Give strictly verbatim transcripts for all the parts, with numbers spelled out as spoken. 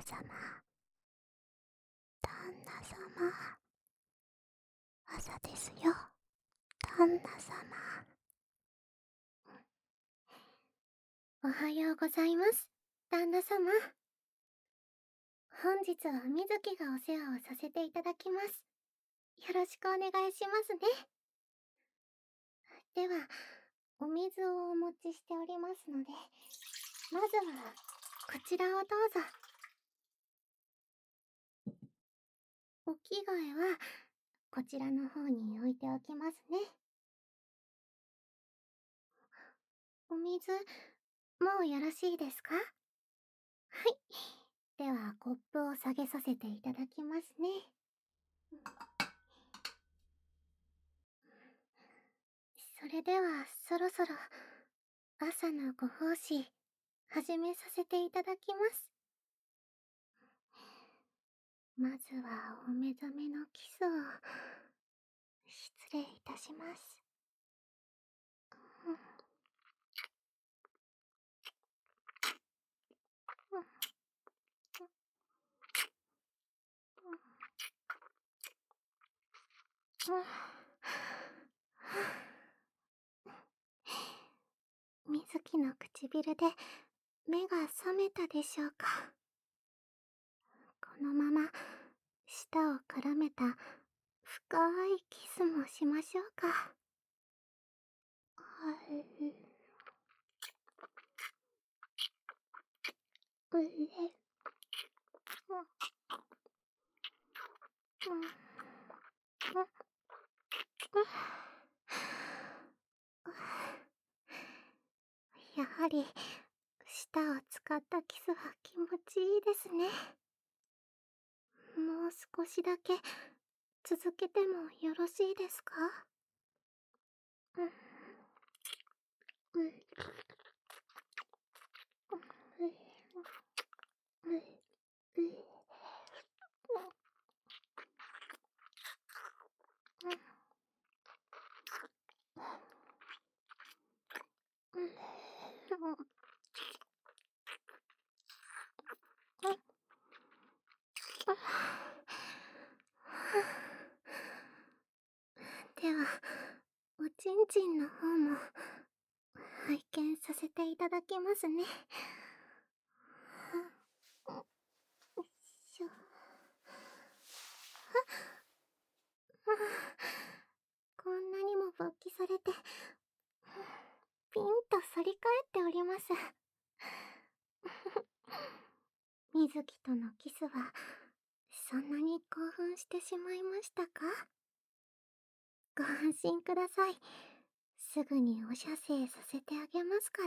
様、旦那様、朝ですよ、旦那様。おはようございます、旦那様。本日はみずきがお世話をさせていただきます。よろしくお願いしますね。では、お水をお持ちしておりますので、まずはこちらをどうぞ。お着替えはこちらの方に置いておきますね。お水、もうよろしいですか？はい。では、コップを下げさせていただきますね。それでは、そろそろ、朝のご奉仕、始めさせていただきます。まずは、お目覚めのキスを、失礼いたします。みずきの唇で目が覚めたでしょうか。このまま舌を絡めた深いキスもしましょうか。はい。うえ。やはり舌を使ったキスは気持ちいいですね。もう少しだけ続けてもよろしいですか？うん。うん。では、おちんちんの方も拝見させていただきますね。よいしょ。こんなにも勃起されて、ピンと反り返っております。みずきとのキスは、そんなに興奮してしまいましたか？ご安心ください。すぐにお射精させてあげますから。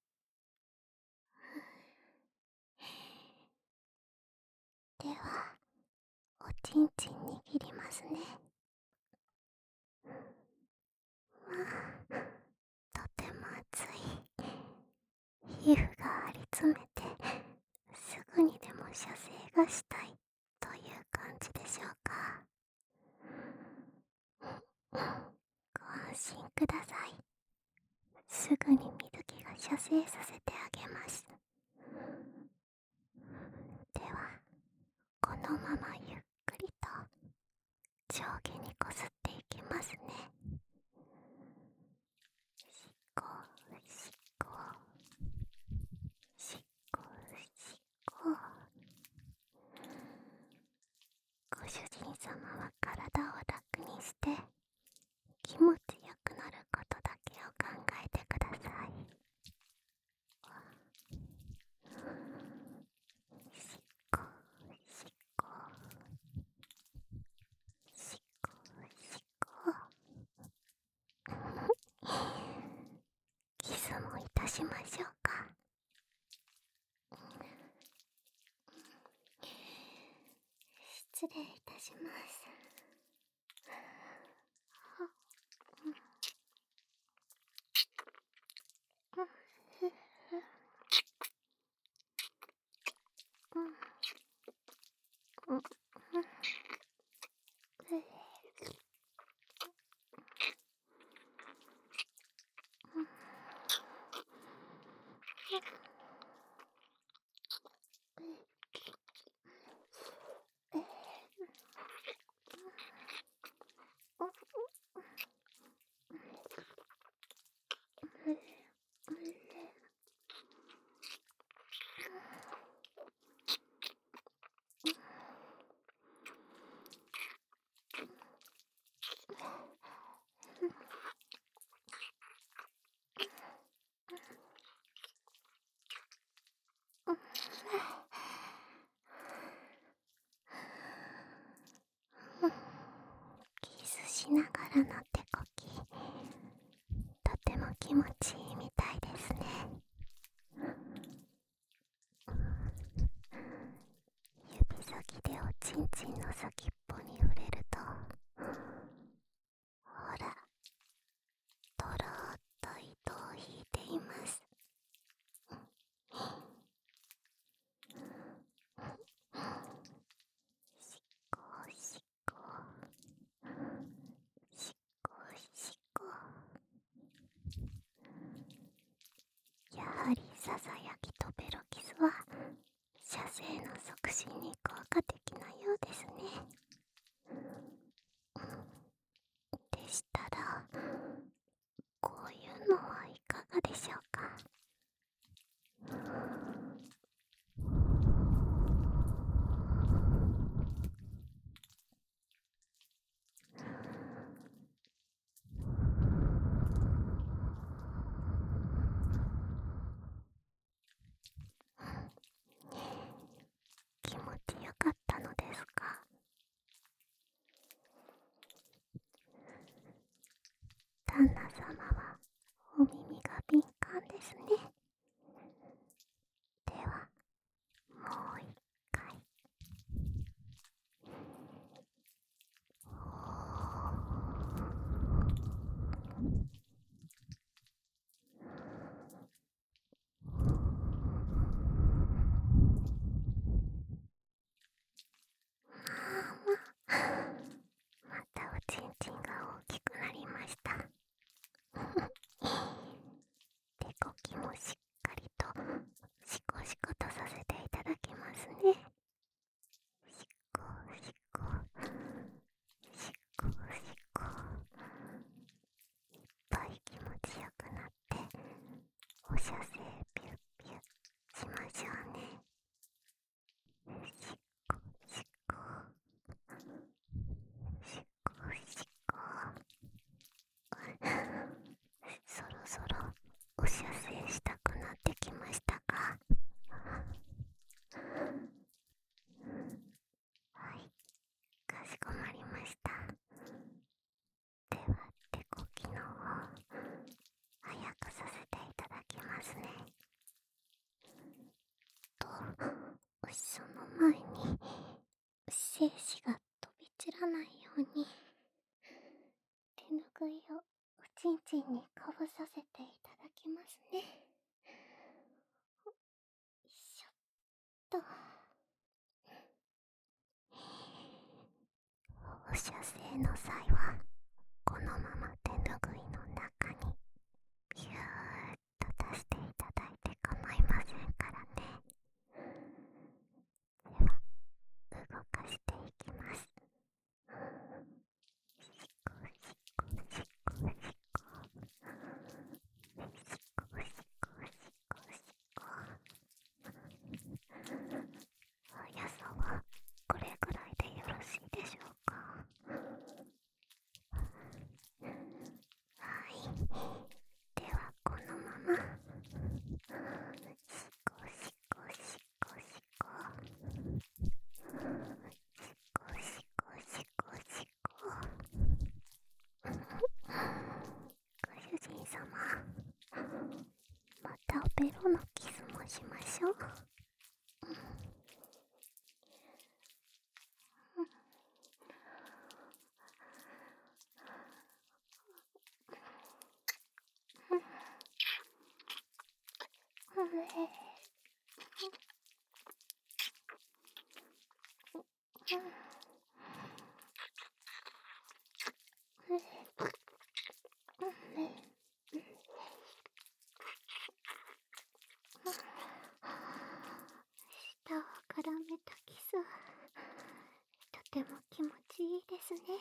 では、おちんちん握りますね。まあ、とても熱い。皮膚が張り詰めて、すぐにでも射精がしたいという感じでしょうか。ご安心ください。すぐに水木が射精させてあげます。では、このままゆっくりと上下にこすっていきますね。しっこしっこしっこしっこ。ご主人様は体を楽にして気持ちよくなることだけを考えてください。しっこしっこしっこしっこ。キスもいたしましょうか。失礼いたします。 からの手こき、とても気持ちいいみたいですね。指先でおちんちんの先っぽに触れると、ほら、とろーっと糸を引いています。しこしこしこしこ。やはりささやきとベロキスは射精の促進に効果的なようですね。でしたら、こういうのはいかがでしょうか。気持ちよかったのですか。旦那様はお耳が敏感ですね。ではもう一回。またおちんちんが大きくなりました。手こきもしっかりとシコシコとさせていただきますね。シコシコシコシコ。いっぱい気持ちよくなってお射精ピュッピュッしましょうね。シコシコシコシコ。そろそろお射精したくなってきましたか。はい、かしこまりました。では手こきの方早くさせていただきますね。とその前に精子が飛び散らないように手ぬぐいをおちんちんにかぶさせていただきますね。よいしょっと。お射精の際はこのまま手ぬぐいの中にピューッと出していただいて構いませんからね。では動かしていきます。シコシコシコシコシコシコシコシコ。速さはこれくらいでよろしいでしょうか。はい、ではこのままシコシコシコシコシコシコシコシコ。ご主人様、またベロのキスもしましょう。舌を絡めたキス、とても気持ちいいですね。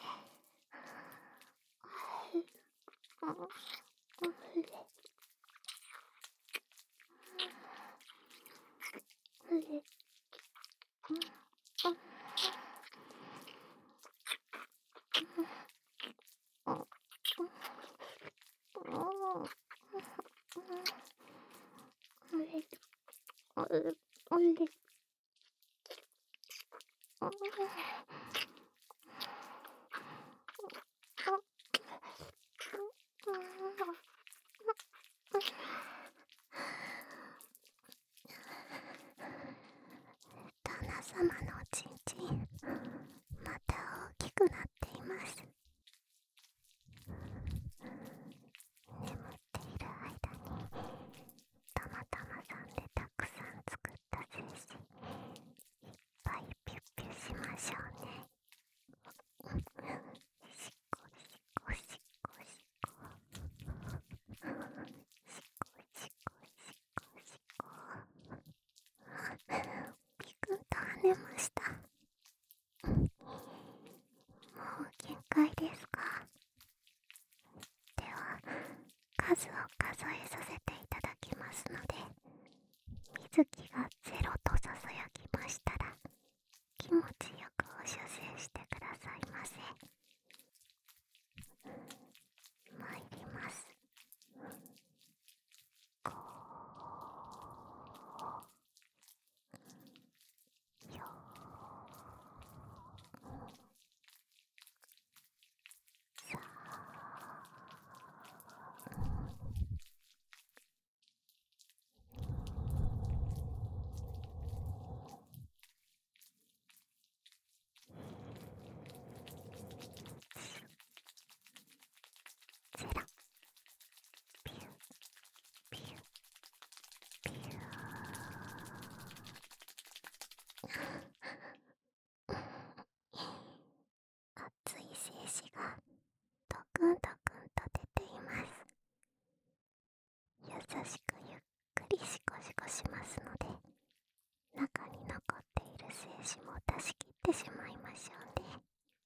様のおちんちんまた大きくなっています。眠っている間にたまたまさんでたくさん作った精子いっぱいピュッピュしましょうね。しっこしっこしっこしっこしっこしっこしっこしっこピクンと跳ねました。もう限界ですか？では数を数えさせていただきますので、水木がゼロとささやきましたら気持ちよくお射精してくださいませ。参ります。ごーよーさゼロ。ピューピューピュー熱い精子がドクンドクンと出ています。優しくゆっくりシコシコしますので、中に残っている精子も出し切ってしまいましょうね。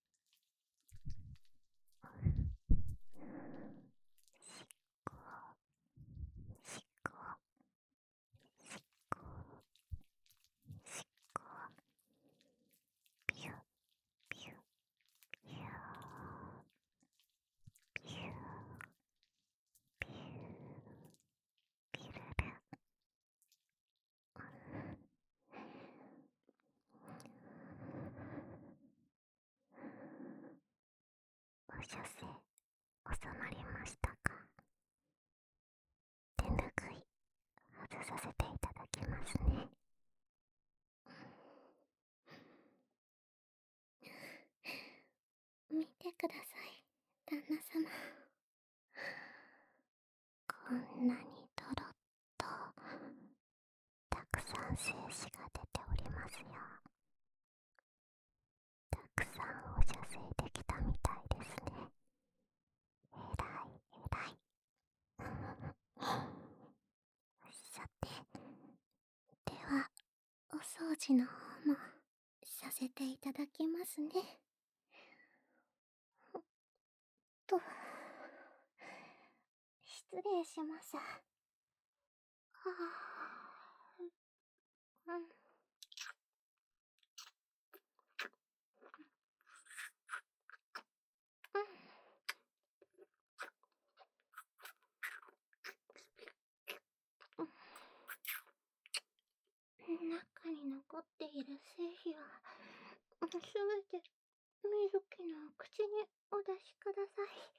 しっこしっこしっこしっこピュッピュッピューピューピューピルル。お射精収まりましたか？手ぬぐい外させていただきますね。見てください、旦那様。こんなにとろっとたくさん精子が出ておりますよ。たくさんお射精できたみたいですね。えらいえらい。さて、ではお掃除の方もさせていただきますね。と、失礼します。はあ、うん。中に残っている精子はすべて水木の口にお出しください。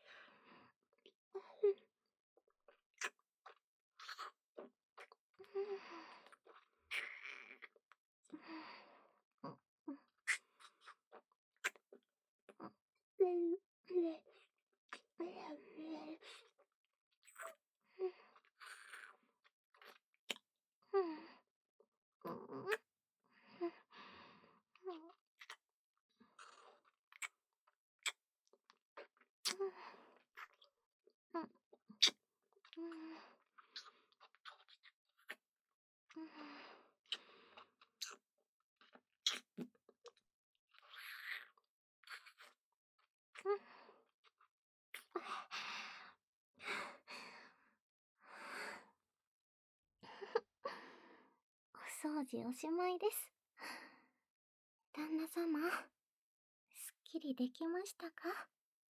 お掃除おしまいです。旦那様、すっきりできましたか？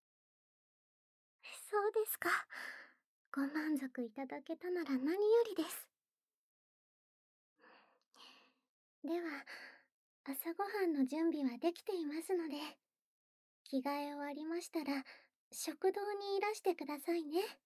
そうですか。ご満足いただけたなら何よりです。では、朝ごはんの準備はできていますので、着替え終わりましたら食堂にいらしてくださいね。